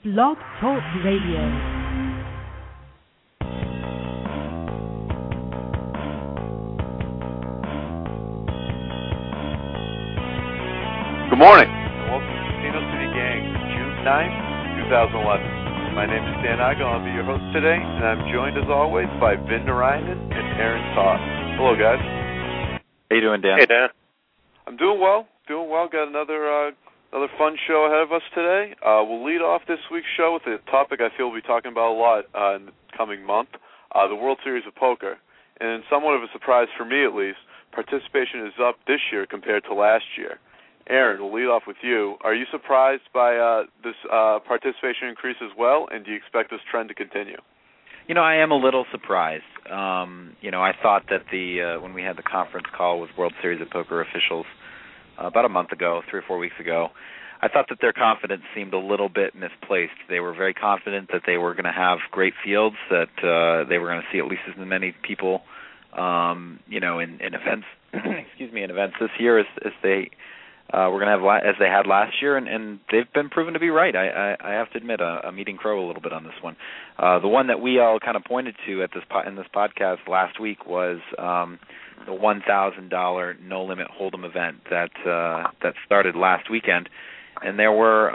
Blog Talk Radio. Good morning, and welcome to Casino City Gang for June 9th, 2011. My name is Dan Igo, I'll be your host today, and I'm joined as always by Vin Narayanan and Aaron Todd. Hello, guys. How you doing, Dan? Hey, Dan. I'm doing well. Got another fun show ahead of us today. We'll lead off this week's show with a topic I feel we'll be talking about a lot in the coming month, the World Series of Poker. And somewhat of a surprise for me, at least, participation is up this year compared to last year. Aaron, we'll lead off with you. Are you surprised by this participation increase as well, and do you expect this trend to continue? You know, I am a little surprised. I thought that when we had the conference call with World Series of Poker officials about a month ago, 3 or 4 weeks ago, I thought that their confidence seemed a little bit misplaced. They were very confident that they were going to have great fields, that they were going to see at least as many people, in events, in events this year as they we're going to have as they had last year, and they've been proven to be right. I have to admit, I'm eating crow a little bit on this one. The one that we all kind of pointed to in this podcast last week was the $1,000 no limit hold'em event that started last weekend, and there were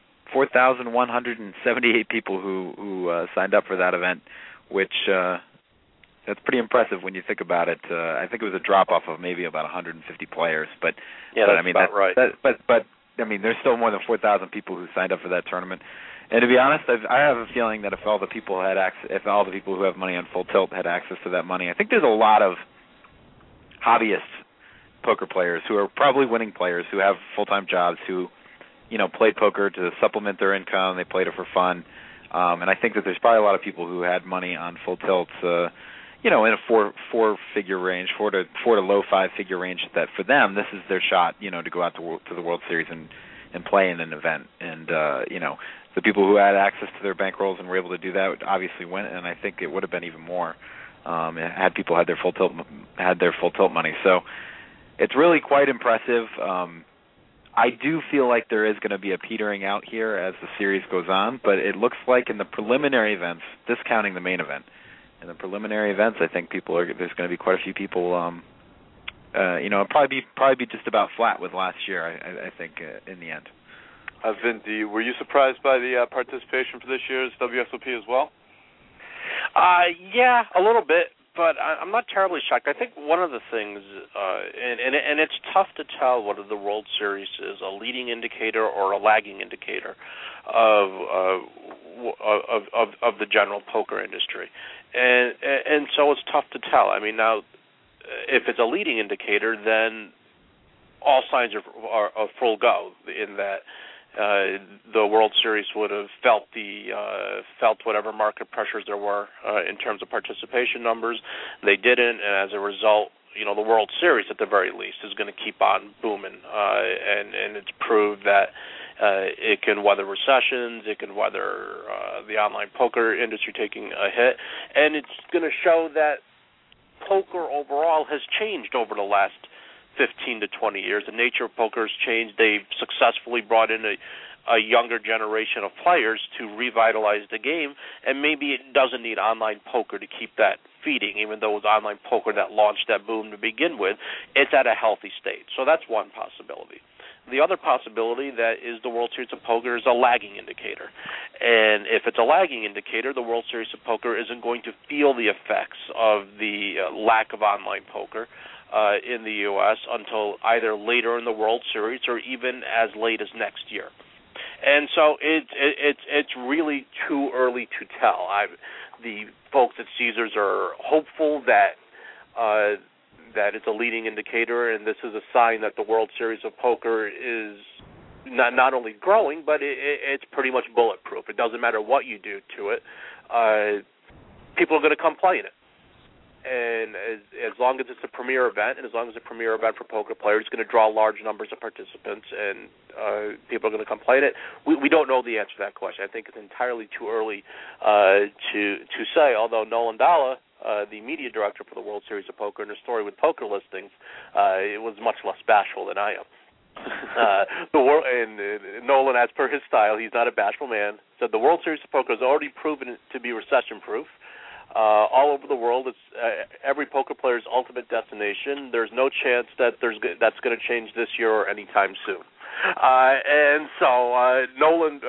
4,178 people who signed up for that event, which that's pretty impressive when you think about it. I think it was a drop-off of maybe about 150 players, but that's about right. But there's still more than 4,000 people who signed up for that tournament. And to be honest, I have a feeling that if all the people who have money on Full Tilt had access to that money, I think there's a lot of hobbyist poker players who are probably winning players who have full-time jobs who, played poker to supplement their income. They played it for fun, and I think that there's probably a lot of people who had money on Full Tilt. In a four-figure range, four to low five-figure range, that for them, this is their shot, to go out to the World Series and play in an event. And, the people who had access to their bankrolls and were able to do that obviously went, and I think it would have been even more had people had their Full Tilt money. So it's really quite impressive. I do feel like there is going to be a petering out here as the series goes on, but it looks like in the preliminary events, discounting the main event, in the preliminary events, I think there's going to be quite a few people. Probably be just about flat with last year. I think in the end. Vin, were you surprised by the participation for this year's WSOP as well? Yeah, a little bit, but I'm not terribly shocked. I think one of the things, and it's tough to tell whether the World Series is a leading indicator or a lagging indicator of the general poker industry. And so it's tough to tell. Now, if it's a leading indicator, then all signs are full go in that the World Series would have felt whatever market pressures there were in terms of participation numbers. They didn't, and as a result, the World Series at the very least is going to keep on booming, and it's proved that it can weather recessions, it can weather the online poker industry taking a hit, and it's going to show that poker overall has changed over the last 15 to 20 years. The nature of poker has changed. They've successfully brought in a younger generation of players to revitalize the game, and maybe it doesn't need online poker to keep that feeding, even though it was online poker that launched that boom to begin with. It's at a healthy state. So that's one possibility. The other possibility that is the World Series of Poker is a lagging indicator. And if it's a lagging indicator, the World Series of Poker isn't going to feel the effects of the lack of online poker in the U.S. until either later in the World Series or even as late as next year. And so it's really too early to tell. The folks at Caesars are hopeful that it's a leading indicator, and this is a sign that the World Series of Poker is not only growing, but it's pretty much bulletproof. It doesn't matter what you do to it. People are going to come play in it. And as long as it's a premier event, and as long as it's a premier event for poker players, it's going to draw large numbers of participants, and people are going to come play in it. We don't know the answer to that question. I think it's entirely too early to say, although Nolan Dalla, the media director for the World Series of Poker, in a story with Poker Listings, it was much less bashful than I am. The world, and Nolan, as per his style, he's not a bashful man, said the World Series of Poker has already proven to be recession-proof. All over the world, it's every poker player's ultimate destination. There's no chance that that's going to change this year or anytime soon. And so Nolan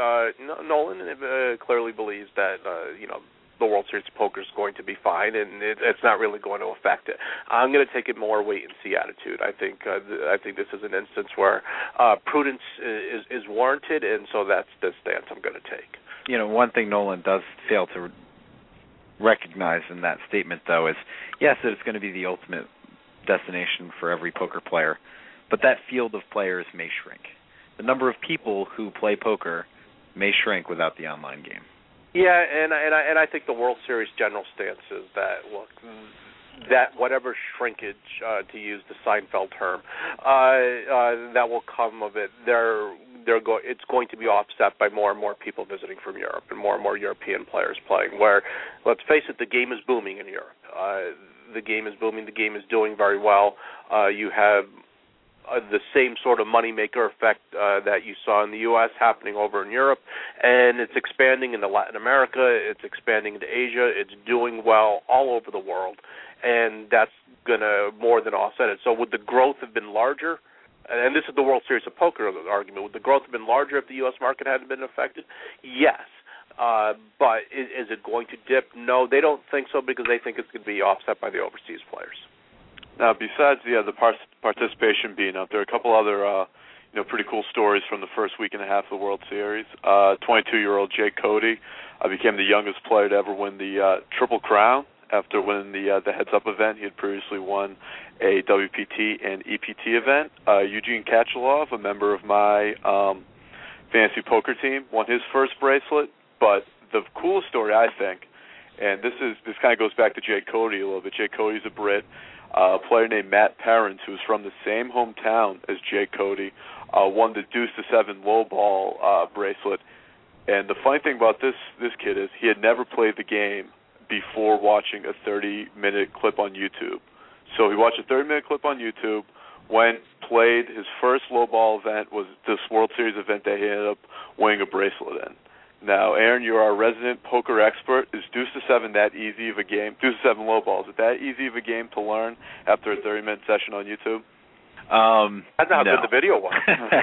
clearly believes that the World Series of Poker is going to be fine, and it's not really going to affect it. I'm going to take a more wait and see attitude. I think this is an instance where prudence is warranted, and so that's the stance I'm going to take. One thing Nolan does fail to recognize in that statement, though, is yes, that it's going to be the ultimate destination for every poker player, but that field of players may shrink. The number of people who play poker may shrink without the online game. Yeah, and I think the World Series general stance is that, look, that whatever shrinkage, to use the Seinfeld term, that will come of it, it's going to be offset by more and more people visiting from Europe and more European players playing, where, let's face it, the game is booming in Europe. The game is booming. The game is doing very well. You have the same sort of moneymaker effect that you saw in the U.S. happening over in Europe, and it's expanding into Latin America, it's expanding into Asia, it's doing well all over the world, and that's going to more than offset it. So would the growth have been larger? And this is the World Series of Poker argument. Would the growth have been larger if the U.S. market hadn't been affected? Yes. But is it going to dip? No, they don't think so because they think it's going to be offset by the overseas players. Now, besides the participation being up, there are a couple other pretty cool stories from the first week and a half of the World Series. 22-year-old Jake Cody became the youngest player to ever win the Triple Crown after winning the heads-up event. He had previously won a WPT and EPT event. Eugene Kachalov, a member of my fantasy poker team, won his first bracelet. But the coolest story, I think, and this kind of goes back to Jake Cody a little bit. Jake Cody's a Brit. A player named Matt Parents, who's from the same hometown as Jake Cody, won the Deuce to 7 low ball bracelet. And the funny thing about this kid is he had never played the game before watching a 30-minute clip on YouTube. So he watched a 30-minute clip on YouTube, played his first low ball event, was this World Series event that he ended up winning a bracelet in. Now, Aaron, you're our resident poker expert. Is Deuce to 7 that easy of a game? Deuce to 7 low balls, is it that easy of a game to learn after a 30-minute session on YouTube? That's how good the video was.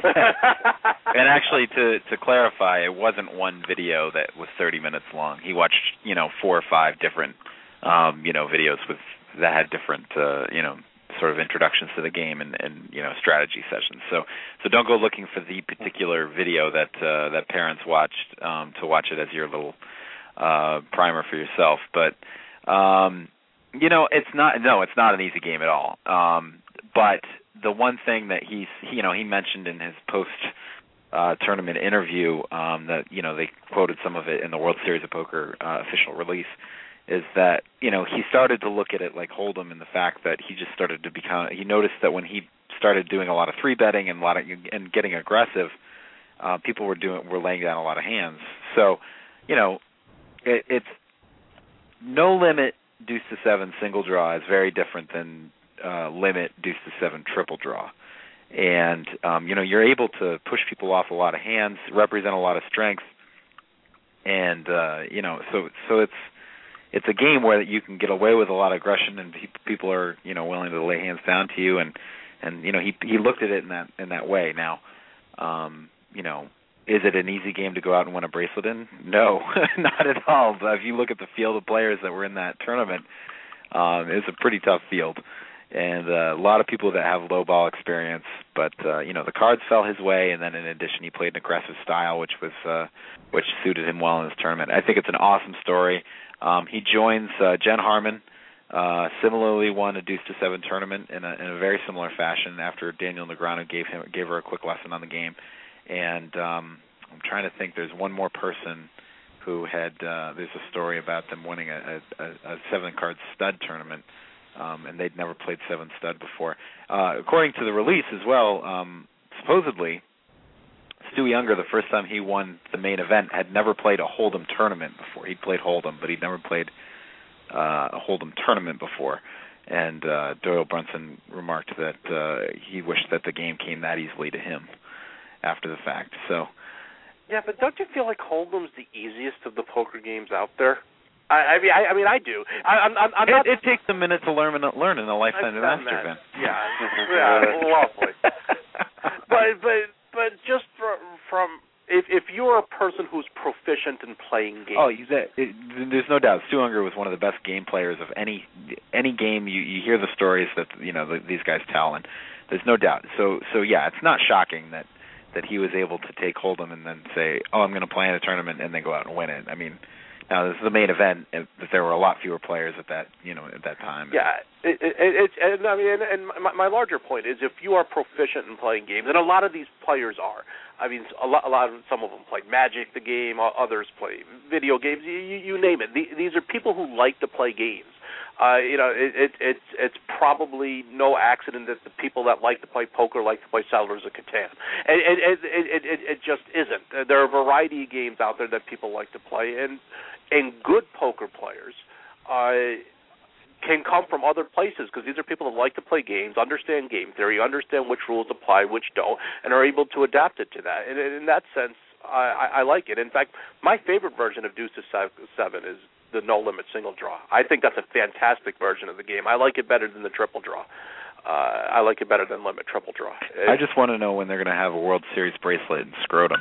And actually, to clarify, it wasn't one video that was 30 minutes long. He watched, 4 or 5 different, videos that had different, sort of introductions to the game and strategy sessions. So don't go looking for the particular video that parents watched to watch it as your little primer for yourself. But it's not an easy game at all. But the one thing that he mentioned in his post tournament interview that they quoted some of it in the World Series of Poker official release, is that he started to look at it like Hold'em, in the fact that he just started to he noticed that when he started doing a lot of 3-betting and getting aggressive, people were laying down a lot of hands. So it's no limit Deuce to 7 single draw is very different than limit Deuce to 7 triple draw. And you're able to push people off a lot of hands, represent a lot of strength, and so it's a game where you can get away with a lot of aggression, and people are willing to lay hands down to you, and he looked at it in that way. Now, is it an easy game to go out and win a bracelet in? No, not at all. But if you look at the field of players that were in that tournament, it's a pretty tough field, and a lot of people that have low ball experience. But the cards fell his way, and then in addition, he played an aggressive style, which suited him well in his tournament. I think it's an awesome story. He joins Jen Harmon, similarly won a Deuce to 7 tournament in a very similar fashion after Daniel Negreanu gave her a quick lesson on the game. And I'm trying to think. There's one more person who had. There's a story about them winning a 7-card stud tournament, and they'd never played 7 stud before. According to the release as well, supposedly Stu Younger, the first time he won the main event, had never played a Hold'em tournament before. He'd played Hold'em, but he'd never played a Hold'em tournament before. And Doyle Brunson remarked that he wished that the game came that easily to him after the fact. So. Yeah, but don't you feel like Hold'em's the easiest of the poker games out there? I mean, I do. I'm not. It takes a minute to learn in a lifetime to master, Ben. Yeah, lovely. but just from if you're a person who's proficient in playing games. There's no doubt. Stu Unger was one of the best game players of any game. You hear the stories that these guys tell, and there's no doubt. So yeah, it's not shocking that he was able to take Hold'em and then say, "Oh, I'm going to play in a tournament," and then go out and win it. I mean, now this is the main event. That there were a lot fewer players at that time. Yeah, my larger point is if you are proficient in playing games, and a lot of these players are. I mean, some of them play Magic, the game. Others play video games. You name it. These are people who like to play games. It's probably no accident that the people that like to play poker like to play Settlers of Catan. It just isn't. There are a variety of games out there that people like to play, and good poker players can come from other places because these are people that like to play games, understand game theory, understand which rules apply, which don't, and are able to adapt it to that. And in that sense, I like it. In fact, my favorite version of Deuces 7 is the no-limit single draw. I think that's a fantastic version of the game. I like it better than the triple draw. I like it better than limit triple draw. I just want to know when they're going to have a World Series bracelet in Scrotum.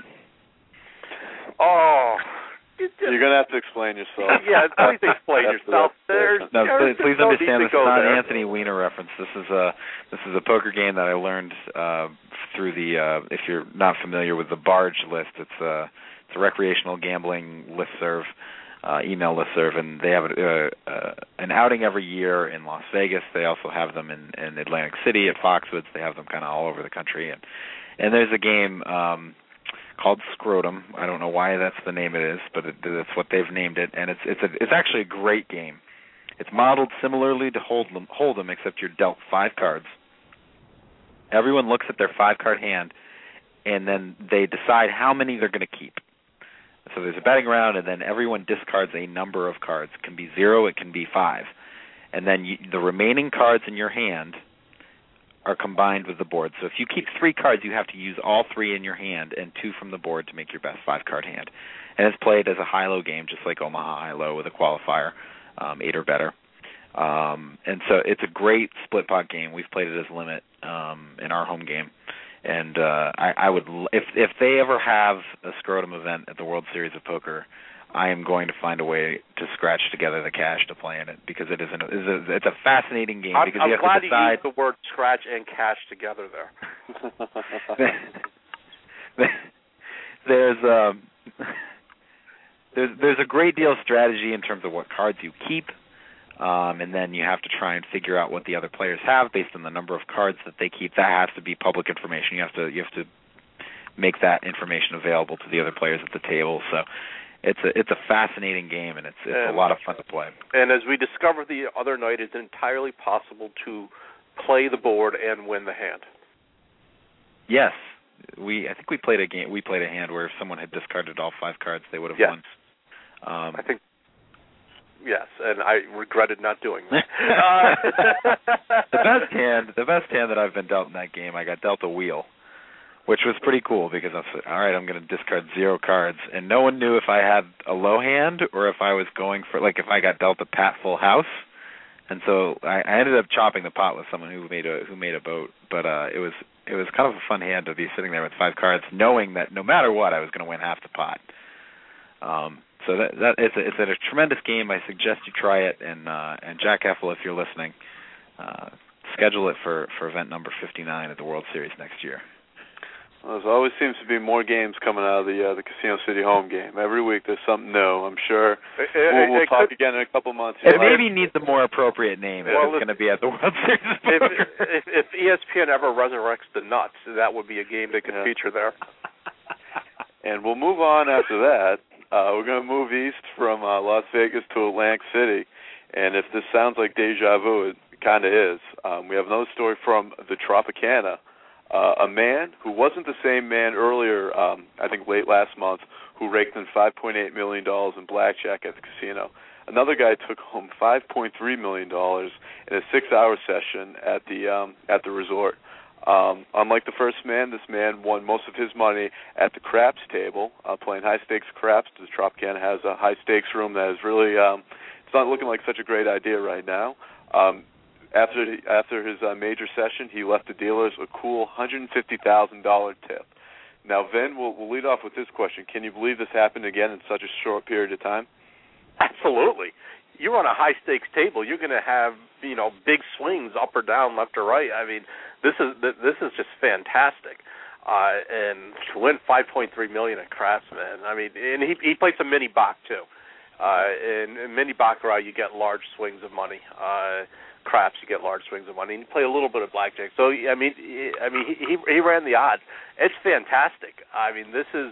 Oh. You're going to have to explain yourself. Yeah, please explain yourself. Please understand this is not an Anthony Weiner reference. This is a poker game that I learned through the, if you're not familiar with the Barge list, it's a recreational gambling listserv. Email listserv, and they have an outing every year in Las Vegas. They also have them in Atlantic City at Foxwoods. They have them kind of all over the country, and there's a game called Scrotum. I don't know why that's the name it is, but that's what they've named it, and it's actually a great game. It's modeled similarly to Hold'em, except you're dealt 5 cards. Everyone looks at their 5-card hand, and then they decide how many they're going to keep. So there's a betting round, and then everyone discards a number of cards. It can be 0, it can be 5. And then the remaining cards in your hand are combined with the board. So if you keep 3 cards, you have to use all 3 in your hand and 2 from the board to make your best 5-card hand. And it's played as a high-low game, just like Omaha High-Low with a qualifier, 8 or better. And so it's a great split-pot game. We've played it as limit in our home game. And I would, if they ever have a Scrotum event at the World Series of Poker, I am going to find a way to scratch together the cash to play in it because it's a fascinating game. I'm you have glad to decide. You used the word scratch and cash together there. There's a great deal of strategy in terms of what cards you keep. And then you have to try and figure out what the other players have based on the number of cards that they keep. That has to be public information. You have to make that information available to the other players at the table. So it's a fascinating game, and it's a lot of fun to play. And as we discovered the other night, it's entirely possible to play the board and win the hand. Yes, I think we played a game. We played a hand where if someone had discarded all 5 cards, they would have won. I think. Yes, and I regretted not doing that. The best hand that I've been dealt in that game, I got dealt a wheel, which was pretty cool because I said, all right, I'm going to discard 0 cards, and no one knew if I had a low hand or if I was going for, like, if I got dealt a pat full house, and so I ended up chopping the pot with someone who made a boat, but it was kind of a fun hand to be sitting there with 5 cards, knowing that no matter what, I was going to win half the pot. So it's a tremendous game. I suggest you try it, and Jack Effel, if you're listening, schedule it for event number 59 at the World Series next year. Well, there always seems to be more games coming out of the Casino City home game. Every week there's something new. I'm sure we'll talk again in a couple months. It maybe needs a more appropriate name if it's going to be at the World Series. If ESPN ever resurrects the Nuts, that would be a game that could feature there. And we'll move on after that. We're going to move east from Las Vegas to Atlantic City, and if this sounds like deja vu, it kind of is. We have another story from the Tropicana. A man who wasn't the same man earlier, I think late last month, who raked in $5.8 million in blackjack at the casino. Another guy took home $5.3 million in a 6-hour session at the resort. Unlike the first man, this man won most of his money at the craps table, playing high-stakes craps. The Tropicana has a high-stakes room that is really, it's not looking like such a great idea right now. After his major session, he left the dealers a cool $150,000 tip. Now, Vin, we'll lead off with this question. Can you believe this happened again in such a short period of time? Absolutely. You're on a high-stakes table. You're going to have, big swings up or down, left or right. I mean, this is just fantastic. And to win $5.3 million at craps, man. I mean, and he played some mini Bach too. In mini baccarat, you get large swings of money. Craps, you get large swings of money. And you play a little bit of blackjack. So I mean, he ran the odds. It's fantastic. I mean, this is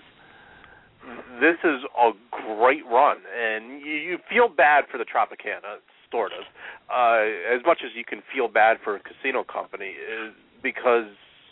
a great run, and you feel bad for the Tropicana, sort of, as much as you can feel bad for a casino company, because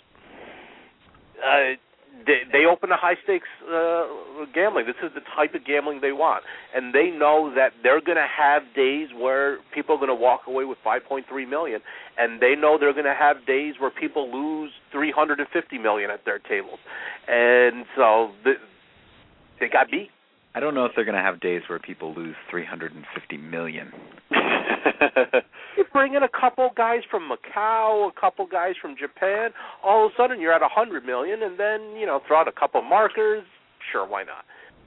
they open a high-stakes gambling. This is the type of gambling they want, and they know that they're going to have days where people are going to walk away with $5.3 million, and they know they're going to have days where people lose $350 million at their tables, and so they got beat. I don't know if they're going to have days where people lose $350 million. You bring in a couple guys from Macau, a couple guys from Japan, all of a sudden you're at $100 million, and then, throw out a couple markers. Sure, why not?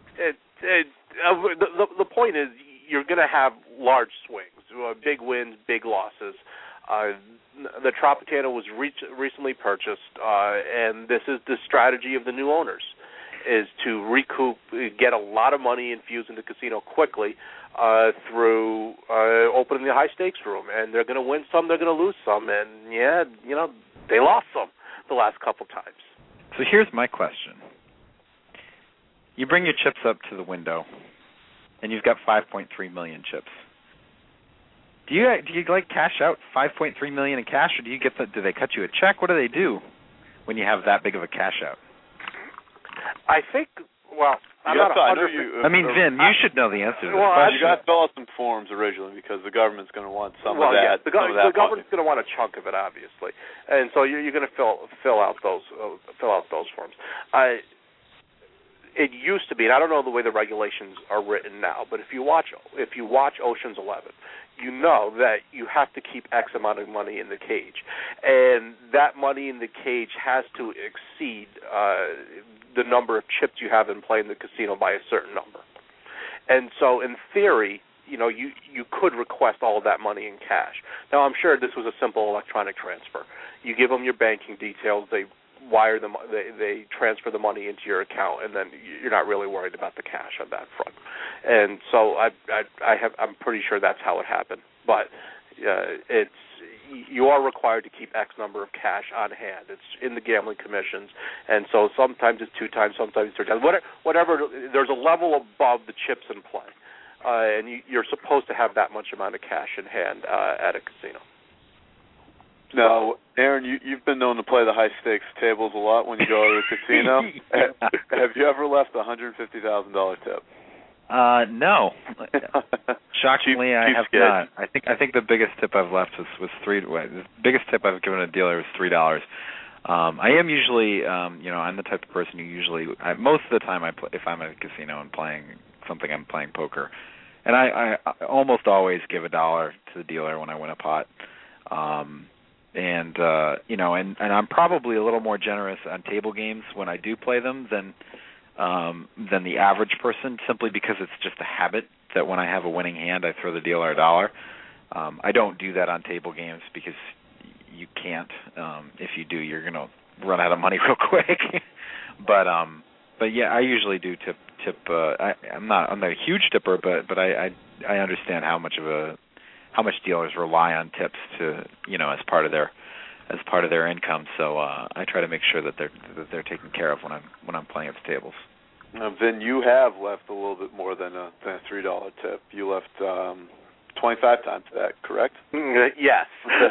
The point is you're going to have large swings, big wins, big losses. The Tropicana was recently purchased, and this is the strategy of the new owners, is to recoup, get a lot of money infused in the casino quickly through opening the high-stakes room. And they're going to win some, they're going to lose some. And, they lost some the last couple times. So here's my question. You bring your chips up to the window, and you've got 5.3 million chips. Do you cash out 5.3 million in cash, or do they cut you a check? What do they do when you have that big of a cash out? I think, I'm not 100%. Vin, you should know the answer to this question. question. You got to fill out some forms originally because the government's going to want some of Yeah, that. the government's going to want a chunk of it, obviously, and so you're going to fill out those forms. It used to be, and I don't know the way the regulations are written now, but if you watch Ocean's 11, you know that you have to keep X amount of money in the cage, and that money in the cage has to exceed the number of chips you have in play in the casino by a certain number. And so, in theory, you could request all of that money in cash. Now, I'm sure this was a simple electronic transfer. You give them your banking details, they wire them, they transfer the money into your account, and then you're not really worried about the cash on that front. And so I'm pretty sure that's how it happened. But you are required to keep X number of cash on hand. It's in the gambling commissions, and so sometimes it's 2 times, sometimes it's 3 times. Whatever. There's a level above the chips in play, and you're supposed to have that much amount of cash in hand at a casino. Now, Aaron, you've been known to play the high-stakes tables a lot when you go to the casino. Have you ever left a $150,000 tip? No. Shockingly, I have not. I think the biggest tip I've left was the biggest tip I've given a dealer was $3. I am usually, I'm the type of person who usually, most of the time if I'm at a casino and playing something, I'm playing poker, and I almost always give $1 to the dealer when I win a pot. And I'm probably a little more generous on table games when I do play them than the average person, simply because it's just a habit that when I have a winning hand, I throw the dealer $1. I don't do that on table games because you can't. If you do, you're going to run out of money real quick. But yeah, I usually do tip. I'm not a huge tipper, but I understand how much dealers rely on tips to as part of their income. So I try to make sure that they're taken care of when I'm playing at the tables. Vin, you have left a little bit more than a $3 tip. You left 25 times that, correct? Yes.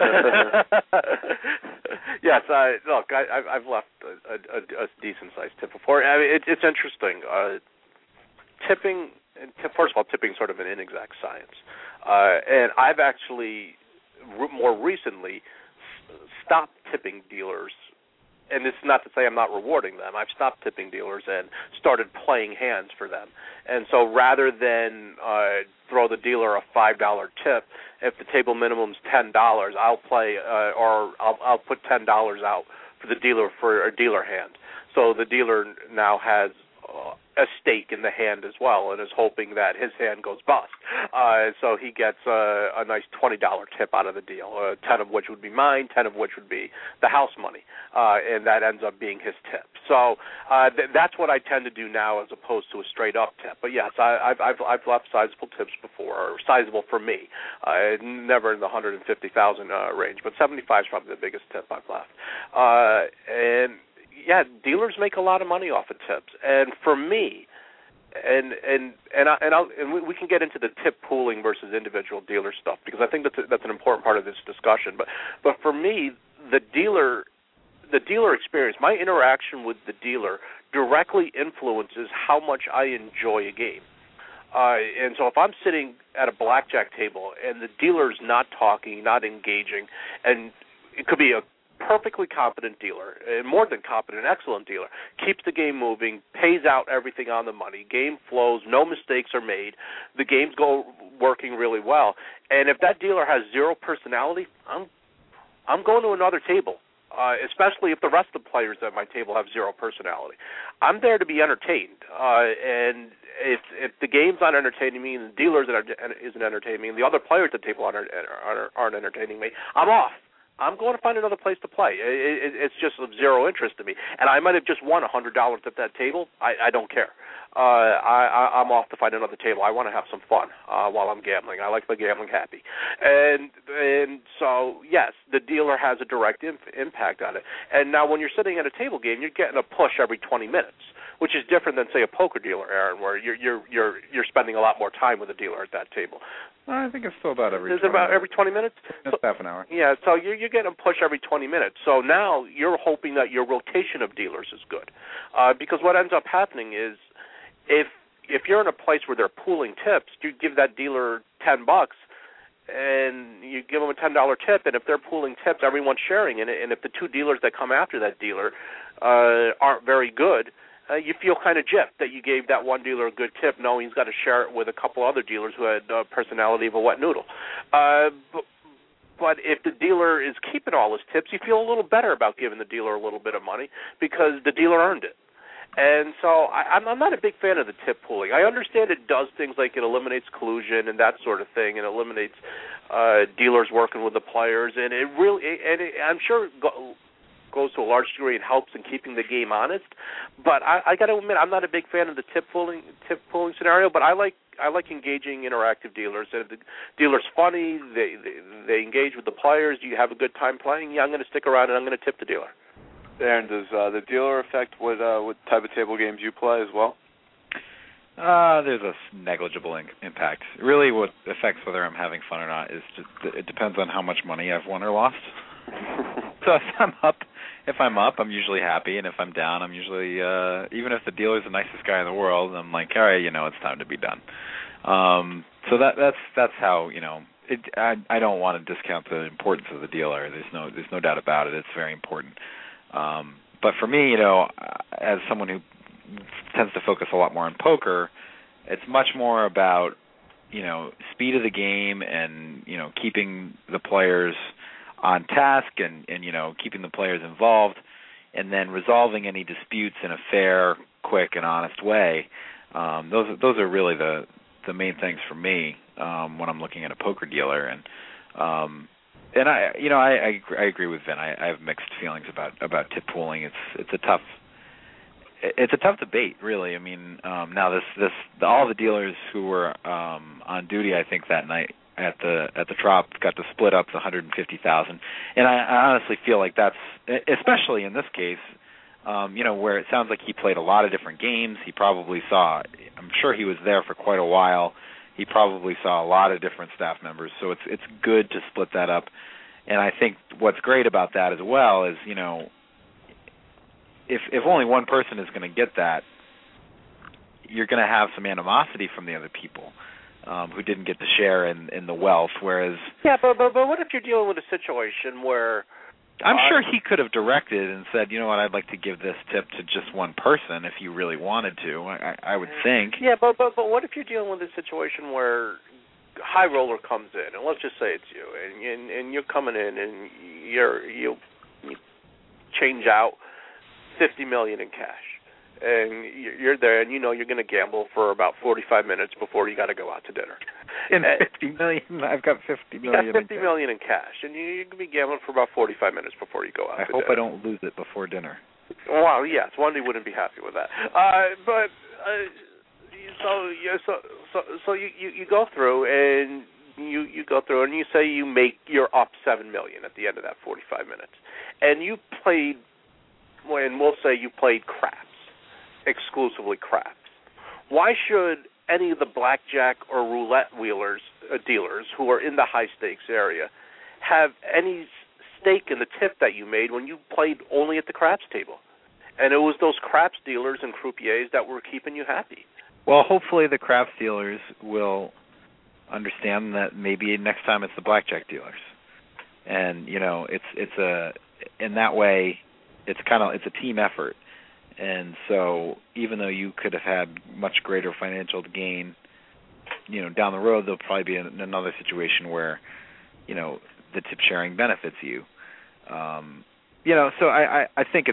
Yes. Look, I've left a decent sized tip before. I mean, it's interesting. Tipping first of all, tipping is sort of an inexact science. And I've actually, more recently, stopped tipping dealers. And this is not to say I'm not rewarding them. I've stopped tipping dealers and started playing hands for them. And so rather than throw the dealer a $5 tip, if the table minimum is $10, I'll play or I'll put $10 out for the dealer for a dealer hand. So the dealer now has a stake in the hand as well and is hoping that his hand goes bust. So he gets a nice $20 tip out of the deal, 10 of which would be mine, 10 of which would be the house money, and that ends up being his tip. So that's what I tend to do now as opposed to a straight-up tip. But, yes, I've left sizable tips before, or sizable for me, never in the 150,000 range, but 75 is probably the biggest tip I've left. And yeah, dealers make a lot of money off of tips, and for me, and we can get into the tip pooling versus individual dealer stuff because I think that's an important part of this discussion. But for me, the dealer experience, my interaction with the dealer directly influences how much I enjoy a game. And so if I'm sitting at a blackjack table and the dealer's not talking, not engaging, and it could be a perfectly competent dealer, more than competent, excellent dealer, keeps the game moving, pays out everything on the money, game flows, no mistakes are made, the games go working really well. And if that dealer has zero personality, I'm going to another table, especially if the rest of the players at my table have zero personality. I'm there to be entertained, and if the game's not entertaining me and the dealer isn't entertaining me and the other players at the table aren't entertaining me, I'm off. I'm going to find another place to play. It's just of zero interest to me. And I might have just won $100 at that table. I don't care. I'm off to find another table. I want to have some fun while I'm gambling. I like my gambling happy. And so, yes, the dealer has a direct impact on it. And now when you're sitting at a table game, you're getting a push every 20 minutes, which is different than, say, a poker dealer, Aaron, where you're spending a lot more time with a dealer at that table. I think it's still about every 20 minutes. Is it about every 20 minutes? Just half an hour. Yeah, so you're getting a push every 20 minutes. So now you're hoping that your rotation of dealers is good. Because what ends up happening is if you're in a place where they're pooling tips, you give that dealer $10 and you give them a $10 tip, and if they're pooling tips, everyone's sharing in it. And if the two dealers that come after that dealer aren't very good, you feel kind of gypped that you gave that one dealer a good tip knowing he's got to share it with a couple other dealers who had personality of a wet noodle. But if the dealer is keeping all his tips, you feel a little better about giving the dealer a little bit of money because the dealer earned it. And so I'm not a big fan of the tip pooling. I understand it does things like it eliminates collusion and that sort of thing, and eliminates dealers working with the players, and I'm sure goes to a large degree and helps in keeping the game honest. But I got to admit, I'm not a big fan of the tip pooling scenario. But I like engaging interactive dealers. And if the dealer's funny, they engage with the players. You have a good time playing. Yeah, I'm going to stick around and I'm going to tip the dealer. Aaron, does the dealer affect what type of table games you play as well? There's a negligible impact. Really, what affects whether I'm having fun or not is it depends on how much money I've won or lost. So if I'm up, I'm usually happy, and if I'm down, I'm usually even if the dealer's the nicest guy in the world, I'm like, all right, it's time to be done. So that's how I don't want to discount the importance of the dealer. There's no doubt about it. It's very important. But for me, as someone who tends to focus a lot more on poker, it's much more about speed of the game and keeping the players on task and keeping the players involved, and then resolving any disputes in a fair, quick, and honest way. Those are really the main things for me when I'm looking at a poker dealer. And I agree with Vin. I have mixed feelings about tip pooling. It's a tough debate, really. I mean, now all the dealers who were on duty, I think that night at the Trop got to split up the $150,000, and I honestly feel like that's, especially in this case, where it sounds like he played a lot of different games. He probably I'm sure he was there for quite a while. He probably saw a lot of different staff members, so it's good to split that up. And I think what's great about that as well is, if only one person is going to get that, you're going to have some animosity from the other people who didn't get to share in the wealth. Whereas, but what if you're dealing with a situation where I'm sure he could have directed and said, you know what, I'd like to give this tip to just one person if you really wanted to. I would think. Yeah, but what if you're dealing with a situation where high roller comes in, and let's just say it's you, and you're coming in and you change out $50 million in cash, and you're there, and you know you're going to gamble for about 45 minutes before you got to go out to dinner. And $50 million, I've got $50 million. You got $50 million in cash, and you can be gambling for about 45 minutes before you go out. I hope I don't lose it before dinner. Well, yes, Wendy wouldn't be happy with that. So you go through and you go through and you say you're up $7 million at the end of that 45 minutes, and you played, and we'll say you played craps, exclusively craps. Why should any of the blackjack or roulette dealers who are in the high stakes area have any stake in the tip that you made when you played only at the craps table? And it was those craps dealers and croupiers that were keeping you happy. Well, hopefully the craps dealers will understand that maybe next time it's the blackjack dealers, and it's in that way it's a team effort, and so even though you could have had much greater financial gain, down the road there'll probably be another situation where the tip sharing benefits you, so I think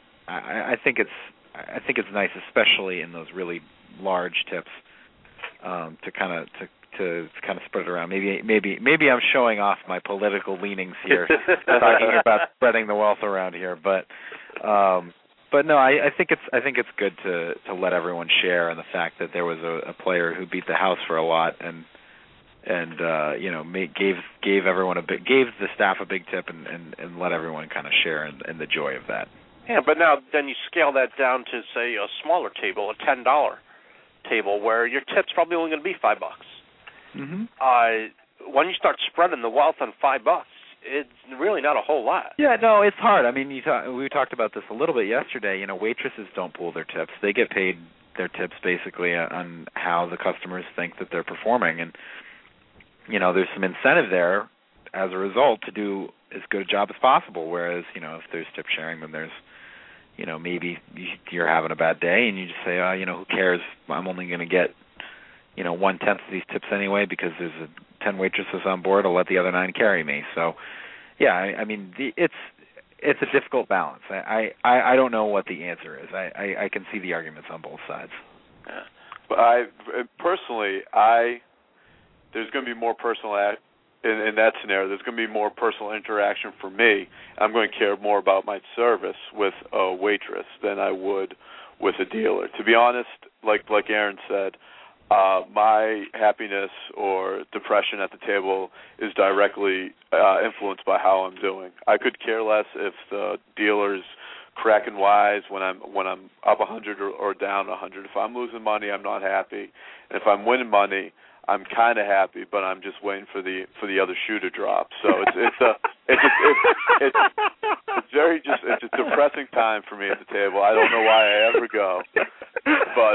it's nice, especially in those really large tips, to kind of spread it around. Maybe I'm showing off my political leanings here, talking about spreading the wealth around here. But no, I think it's good to let everyone share in the fact that there was a player who beat the house for a lot and gave everyone gave the staff a big tip and let everyone kind of share in the joy of that. Yeah, but now then you scale that down to, say, a smaller table, a $10 table, where your tip's probably only going to be $5. Mm-hmm. When you start spreading the wealth on $5, it's really not a whole lot. Yeah, no, it's hard. I mean, we talked about this a little bit yesterday. Waitresses don't pool their tips; they get paid their tips basically on how the customers think that they're performing, and there's some incentive there as a result to do as good a job as possible. Whereas, if there's tip sharing, then there's maybe you're having a bad day and you just say, who cares? I'm only going to get, 1/10 of these tips anyway because there's 10 waitresses on board. I'll let the other 9 carry me. So, yeah, I mean, it's a difficult balance. I don't know what the answer is. I can see the arguments on both sides. Yeah. But personally, there's going to be more personal in that scenario. There's going to be more personal interaction for me. I'm going to care more about my service with a waitress than I would with a dealer. To be honest, like Aaron said, my happiness or depression at the table is directly influenced by how I'm doing. I could care less if the dealer's cracking wise when I'm up 100 or down 100. If I'm losing money, I'm not happy. And if I'm winning money, I'm kind of happy, but I'm just waiting for the other shoe to drop. So it's a depressing time for me at the table. I don't know why I ever go, but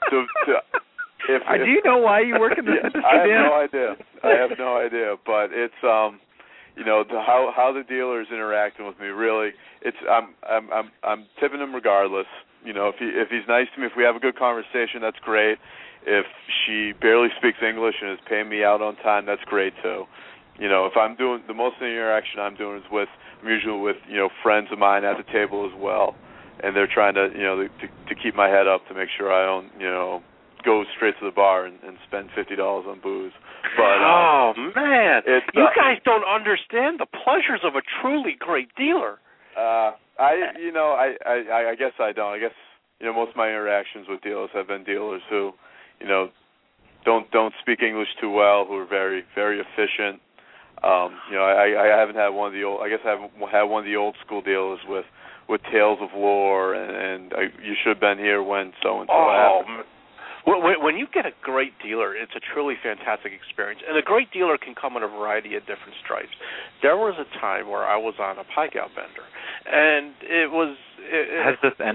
do you know why you work in this industry? I have no idea, but it's how the dealer is interacting with me. Really, I'm tipping him regardless. If he's nice to me, if we have a good conversation, that's great. If she barely speaks English and is paying me out on time, that's great too. If I'm doing the most of the interaction I'm doing is I'm usually with friends of mine at the table as well, and they're trying to to keep my head up to make sure I don't go straight to the bar and spend $50 on booze. But oh man, you guys don't understand the pleasures of a truly great dealer. I guess I don't. I guess most of my interactions with dealers have been dealers who don't speak English too well, who are very, very efficient. I haven't had one of the old. I guess I haven't had one of the old school dealers with tales of lore and you should have been here when so and so happened. When you get a great dealer, it's a truly fantastic experience. And a great dealer can come in a variety of different stripes. There was a time where I was on a pike out bender, and it was. Has this ended?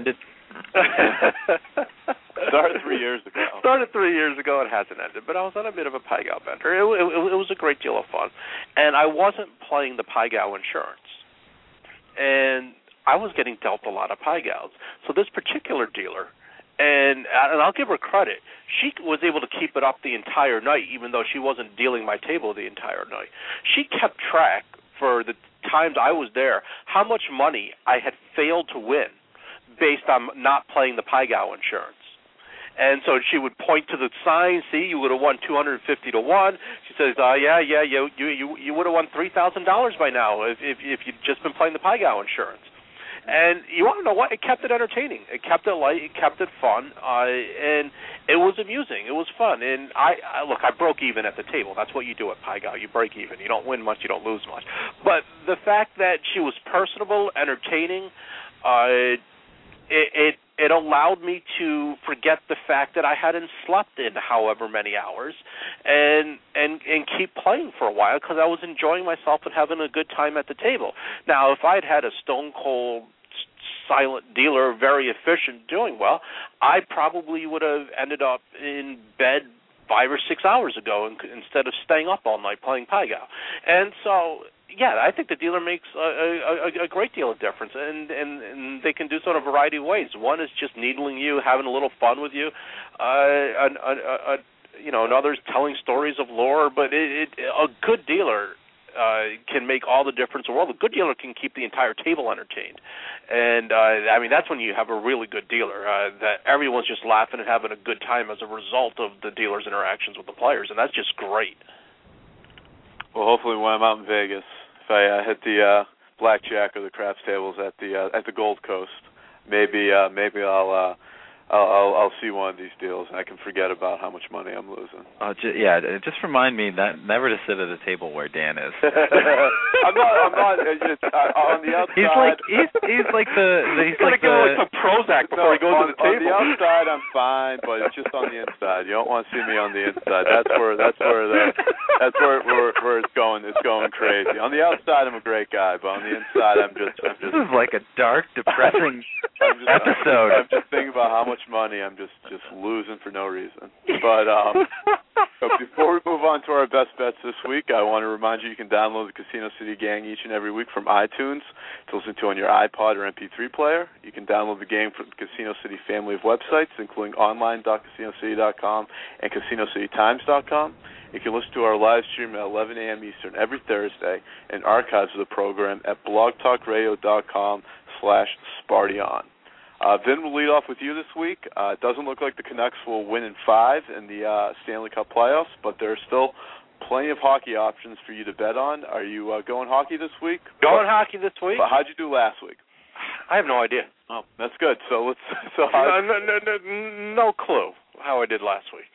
Started 3 years ago. Started 3 years ago. It hasn't ended, but I was on a bit of a Pai Gow bender. It was a great deal of fun, and I wasn't playing the Pai Gow insurance, and I was getting dealt a lot of Pai Gows. So this particular dealer, and I'll give her credit, she was able to keep it up the entire night, even though she wasn't dealing my table the entire night. She kept track for the times I was there how much money I had failed to win based on not playing the Pai Gow insurance. And so she would point to the sign, see, you would have won 250 to 1. She says, you would have won $3,000 by now if you'd just been playing the Pai Gow insurance. And you want to know what? It kept it entertaining. It kept it light. It kept it fun. And it was amusing. It was fun. And I broke even at the table. That's what you do at Pai Gow. You break even. You don't win much. You don't lose much. But the fact that she was personable, entertaining, it allowed me to forget the fact that I hadn't slept in however many hours and keep playing for a while because I was enjoying myself and having a good time at the table. Now, if I'd had a stone-cold, silent dealer, very efficient, doing well, I probably would have ended up in bed 5 or 6 hours ago instead of staying up all night playing Pai Gow. And so, yeah, I think the dealer makes a great deal of difference, and they can do so in a variety of ways. One is just needling you, having a little fun with you, and others telling stories of lore. But a good dealer can make all the difference in the world. A good dealer can keep the entire table entertained, and that's when you have a really good dealer. That everyone's just laughing and having a good time as a result of the dealer's interactions with the players, and that's just great. Well, hopefully when I'm out in Vegas, if I hit the blackjack or the craps tables at the Gold Coast, maybe I'll see one of these deals and I can forget about how much money I'm losing. Just remind me that never to sit at a table where Dan is. I'm not. On the outside, he's like he's like some Prozac before he goes to the table. On the outside, I'm fine, but it's just on the inside. You don't want to see me on the inside. That's where it's going. It's going crazy. On the outside, I'm a great guy, but on the inside, I'm just. This is like a dark, depressing episode. I'm just thinking about how much money I'm just losing for no reason. But before we move on to our best bets this week, I want to remind you can download the Casino City Gang each and every week from iTunes to listen to on your iPod or MP3 player. You can download the game from the Casino City family of websites, including online.casinocity.com and CasinoCityTimes.com. You can listen to our live stream at 11 a.m. Eastern every Thursday and archives of the program at blogtalkradio.com/Spartion. Vin will lead off with you this week. It doesn't look like the Canucks will win in 5 in the Stanley Cup playoffs, but there are still plenty of hockey options for you to bet on. Are you going hockey this week? Going hockey this week? How'd you do last week? I have no idea. Oh, that's good. So no clue how I did last week.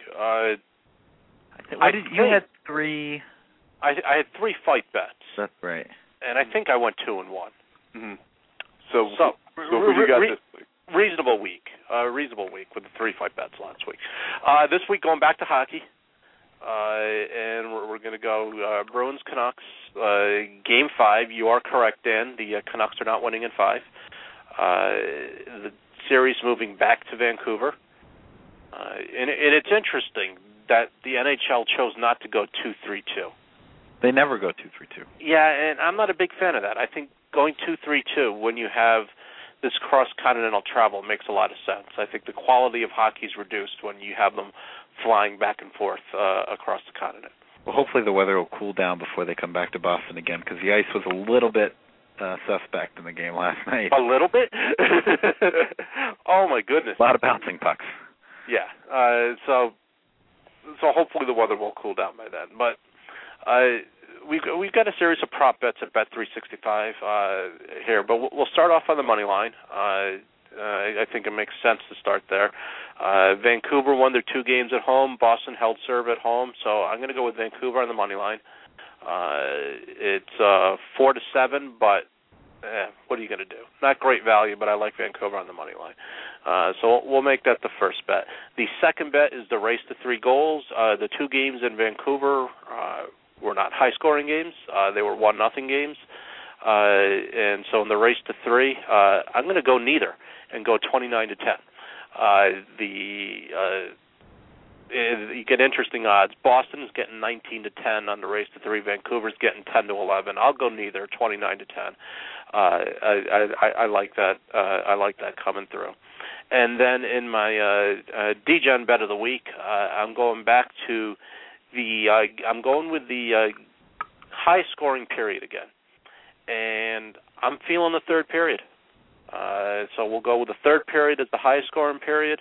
You had 3. I had 3 fight bets. That's right. And I think I went 2-1. Mm-hmm. So what do you got this week? Reasonable week with the 3 fight bets last week. This week going back to hockey, and we're going to go Bruins Canucks Game 5. You are correct, Dan. The Canucks are not winning in 5. The series moving back to Vancouver, and it's interesting that the NHL chose not to go 2-3-2. They never go 2-3-2. Yeah, and I'm not a big fan of that. I think going 2-3-2 when you have this cross-continental travel makes a lot of sense. I think the quality of hockey is reduced when you have them flying back and forth across the continent. Well, hopefully the weather will cool down before they come back to Boston again, because the ice was a little bit suspect in the game last night. A little bit? Oh, my goodness. A lot of bouncing pucks. Yeah. So hopefully the weather will cool down by then. But we've got a series of prop bets at Bet365 here, but we'll start off on the money line. I think it makes sense to start there. Vancouver won their 2 games at home. Boston held serve at home, so I'm going to go with Vancouver on the money line. It's 4-7, but what are you going to do? Not great value, but I like Vancouver on the money line. So we'll make that the first bet. The second bet is the race to 3 goals. The 2 games in Vancouver were not high-scoring games. They were 1-0 games. And so in the race to 3, I'm going to go neither and go 29-10. You get interesting odds. Boston is getting 19-10 on the race to 3. Vancouver's getting 10-11. I'll go neither, 29-10. I like that. I like that coming through. And then in my DGen bet of the week, I'm going back to I'm going with the high scoring period again, and I'm feeling the third period. So we'll go with the third period as the highest scoring period.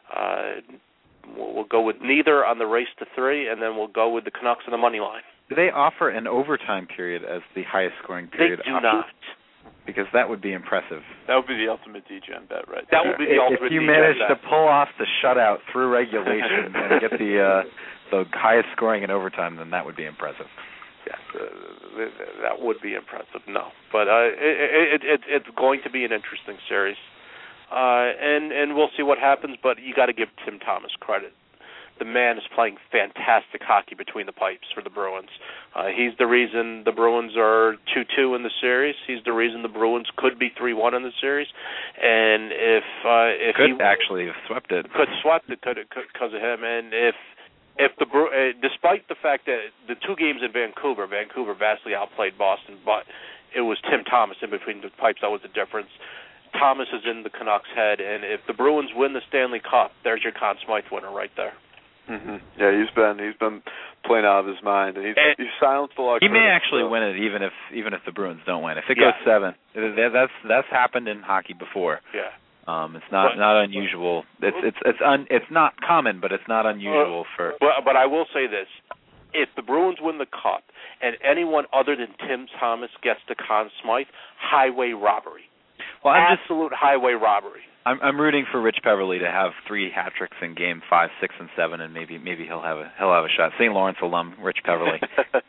We'll go with neither on the race to 3, and then we'll go with the Canucks on the money line. Do they offer an overtime period as the highest scoring period? They do not. Because that would be impressive. That would be the ultimate DGen bet, right? That would be the ultimate. If you DGen manage bet. to pull off the shutout through regulation and get the highest scoring in overtime, then that would be impressive. Yes, that would be impressive. No, but it's going to be an interesting series, and we'll see what happens. But you got to give Tim Thomas credit. The man is playing fantastic hockey between the pipes for the Bruins. He's the reason the Bruins are 2-2 in the series. He's the reason the Bruins could be 3-1 in the series. And if could he actually have swept it, could swept it because of him. And if the despite the fact that the 2 games in Vancouver vastly outplayed Boston, but it was Tim Thomas in between the pipes that was the difference. Thomas is in the Canucks' head, and if the Bruins win the Stanley Cup, there's your Conn Smythe winner right there. Mm-hmm. Yeah, he's been playing out of his mind, and he's silenced a lot of critics. He may actually win it, even if the Bruins don't win. If it goes 7, that's happened in hockey before. Yeah. It's not unusual. It's not common, but it's not unusual for. But I will say this: if the Bruins win the Cup, and anyone other than Tim Thomas gets the Conn Smythe, highway robbery. Well, absolute highway robbery. I'm rooting for Rich Peverley to have 3 hat tricks in Game 5, 6, and 7, and maybe he'll have a shot. St. Lawrence alum Rich Peverley.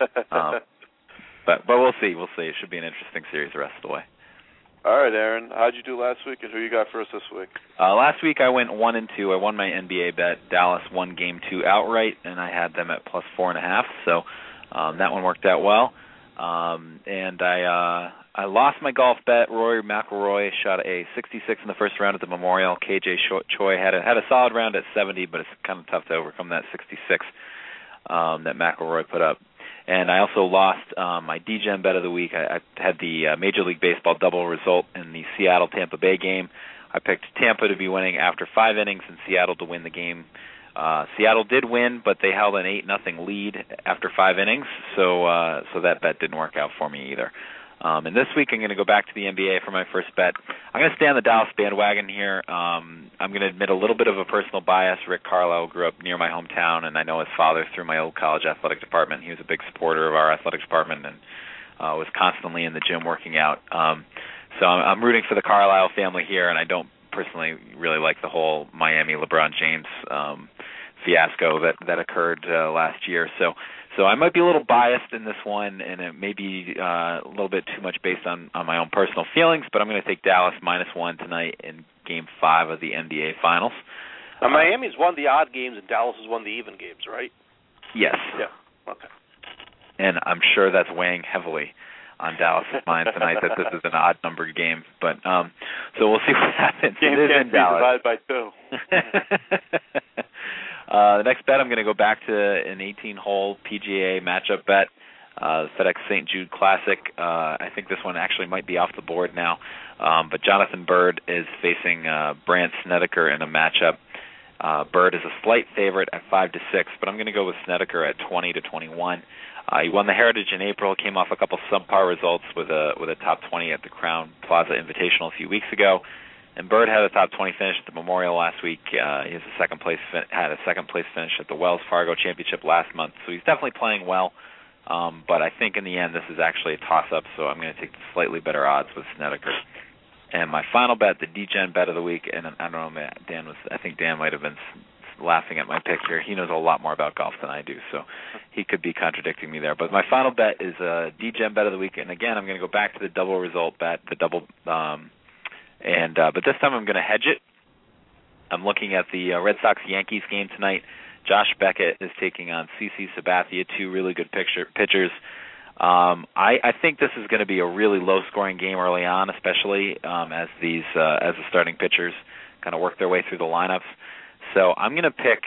But we'll see. It should be an interesting series the rest of the way. All right, Aaron. How'd you do last week, and who you got for us this week? Last week I went 1-2. I won my NBA bet. Dallas won Game 2 outright, and I had them at plus 4.5. So that one worked out well. And I lost my golf bet. Rory McIlroy shot a 66 in the first round at the Memorial. KJ Choi had a solid round at 70, but it's kind of tough to overcome that 66 that McIlroy put up. And I also lost my DGen bet of the week. I had the Major League Baseball double result in the Seattle-Tampa Bay game. I picked Tampa to be winning after 5 innings and Seattle to win the game. Seattle did win, but they held an 8-0 lead after 5 innings, so that bet didn't work out for me either. And this week I'm going to go back to the NBA for my first bet. I'm going to stay on the Dallas bandwagon here. I'm going to admit a little bit of a personal bias. Rick Carlisle grew up near my hometown, and I know his father through my old college athletic department. He was a big supporter of our athletic department and was constantly in the gym working out. So I'm rooting for the Carlisle family here, and I don't personally really like the whole Miami LeBron James fiasco that occurred last year. So I might be a little biased in this one, and it may be a little bit too much based on my own personal feelings, but I'm going to take Dallas -1 tonight in Game 5 of the NBA Finals. Miami's won the odd games, and Dallas has won the even games, right? Yes. Yeah. Okay. And I'm sure that's weighing heavily on Dallas' mind tonight that this is an odd-numbered game. But so we'll see what happens. Game can't be divided by 2. The next bet, I'm going to go back to an 18-hole PGA matchup bet, the FedEx St. Jude Classic. I think this one actually might be off the board now. But Jonathan Bird is facing Brandt Snedeker in a matchup. Bird is a slight favorite at 5-6, but I'm going to go with Snedeker at 20-21. He won the Heritage in April, came off a couple subpar results with a top 20 at the Crown Plaza Invitational a few weeks ago. And Bird had a top 20 finish at the Memorial last week. He has had a second place finish at the Wells Fargo Championship last month. So he's definitely playing well. But I think in the end this is actually a toss-up, so I'm going to take the slightly better odds with Snedeker. And my final bet, the DGen bet of the week, and I don't know, I think Dan might have been laughing at my pick here. He knows a lot more about golf than I do, so he could be contradicting me there. But my final bet is a DGen bet of the week, and again, I'm going to go back to the double result bet, but this time I'm going to hedge it. I'm looking at the Red Sox-Yankees game tonight. Josh Beckett is taking on CC Sabathia, 2 really good pitchers. I think this is going to be a really low-scoring game early on, especially as the starting pitchers kind of work their way through the lineups. So I'm going to pick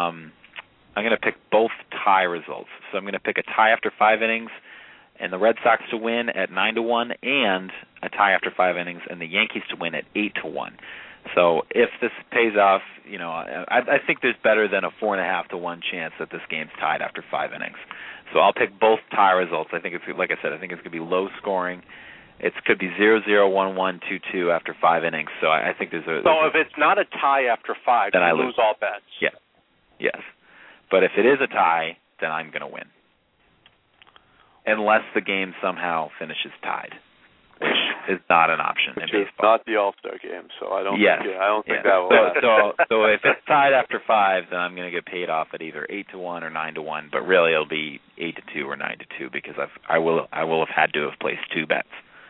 both tie results. So I'm going to pick a tie after 5 innings and the Red Sox to win at 9-1, and a tie after 5 innings and the Yankees to win at 8-1. So if this pays off, I think there's better than a 4.5-1 chance that this game's tied after 5 innings. So I'll pick both tie results. I think it's, like I said, I think it's going to be low scoring. It could be 0-0, 1-1, 2-2 after 5 innings. So I think there's a. So if it's not a tie after 5, then I lose all bets. Yeah. Yes. But if it is a tie, then I'm going to win. Unless the game somehow finishes tied, which is not an option in baseball. It's not the All-Star game, so I don't think that will happen. So if it's tied after 5, then I'm going to get paid off at either 8-1 or 9-1, but really it'll be 8-2 or 9-2 because I will have had to have placed 2 bets.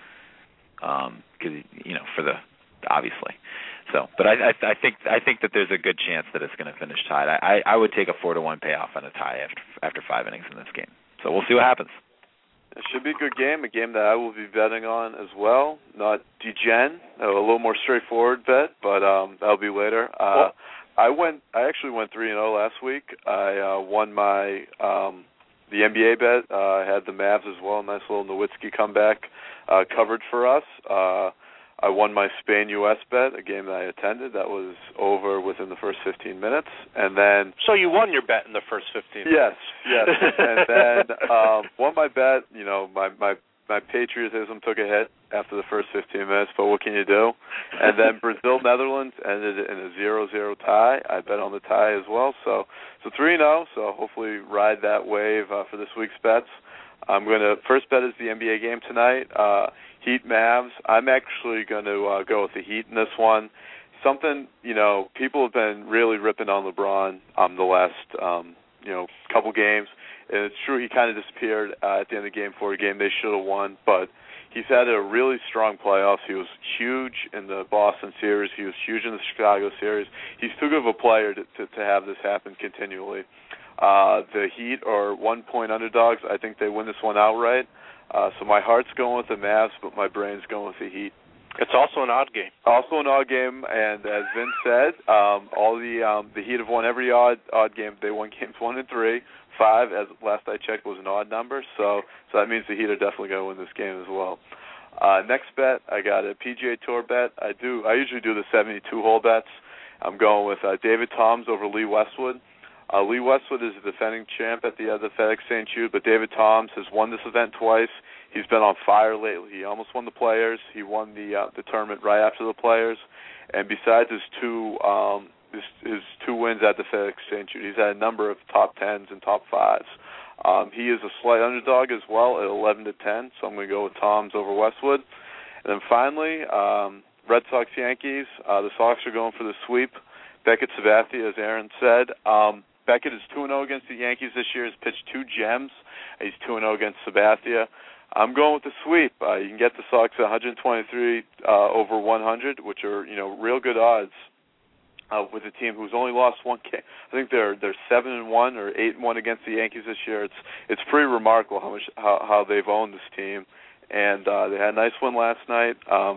Because for the obviously. So, but I think that there's a good chance that it's going to finish tied. I would take a 4-1 payoff on a tie after 5 innings in this game. So we'll see what happens. It should be a good game, a game that I will be betting on as well. Not DGen, a little more straightforward bet, but that'll be later. I actually went 3-0 last week. I won my the NBA bet. I had the Mavs as well. Nice little Nowitzki comeback covered for us. I won my Spain-U.S. bet, a game that I attended. That was over within the first 15 minutes. And then... So you won your bet in the first 15 minutes. Yes. And then won my bet. My patriotism took a hit after the first 15 minutes, but what can you do? And then Brazil-Netherlands ended in a 0-0 tie. I bet on the tie as well. So 3-0, so hopefully ride that wave for this week's bets. First bet is the NBA game tonight. Heat Mavs. I'm actually going to go with the Heat in this one. Something, people have been really ripping on LeBron the last, couple games. And it's true he kind of disappeared at the end of Game 4, a game they should have won. But he's had a really strong playoffs. He was huge in the Boston series. He was huge in the Chicago series. He's too good of a player to have this happen continually. The Heat are 1-point underdogs. I think they win this one outright. So my heart's going with the Mavs, but my brain's going with the Heat. It's also an odd game. Also an odd game, and as Vince said, all the Heat have won every odd game. They won games 1 and 3. 5, as last I checked, was an odd number. So that means the Heat are definitely going to win this game as well. Next bet, I got a PGA Tour bet. I usually do the 72-hole bets. I'm going with David Toms over Lee Westwood. Lee Westwood is the defending champ at the FedEx St. Jude, but David Toms has won this event twice. He's been on fire lately. He almost won the Players. He won the tournament right after the Players. And besides his two wins at the FedEx St. Jude, he's had a number of top 10s and top 5s. He is a slight underdog as well at 11-10, so I'm going to go with Toms over Westwood. And then finally, Red Sox Yankees. The Sox are going for the sweep. Beckett Sabathia, as Aaron said. Beckett is 2-0 against the Yankees this year. He's pitched 2 gems. He's 2-0 against Sabathia. I'm going with the sweep. You can get the Sox at 123 over 100, which are real good odds with a team who's only lost 1 game. I think they're 7-1 or 8-1 against the Yankees this year. It's pretty remarkable how they've owned this team, and they had a nice win last night.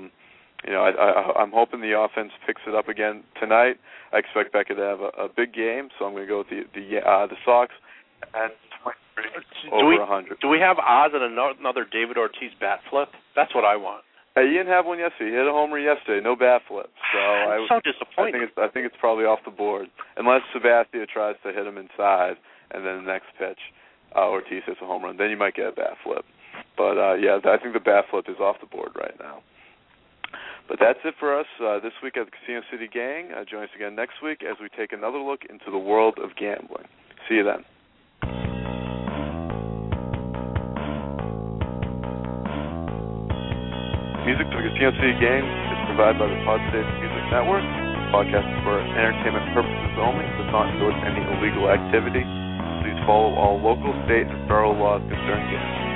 I'm hoping the offense picks it up again tonight. I expect Beckett to have a big game, so I'm going to go with the Sox at 23 over 100. Do we have odds on another David Ortiz bat flip? That's what I want. He didn't have one yesterday. He hit a homer yesterday. No bat flip. So disappointing. I think it's probably off the board, unless Sabathia tries to hit him inside, and then the next pitch Ortiz hits a home run. Then you might get a bat flip. But I think the bat flip is off the board right now. But that's it for us this week at the Casino City Gang. Join us again next week as we take another look into the world of gambling. See you then. Music for the Casino City Gang is provided by the Pod State Music Network. The podcast is for entertainment purposes only. It does not endorse any illegal activity. Please follow all local, state, and federal laws concerning gambling.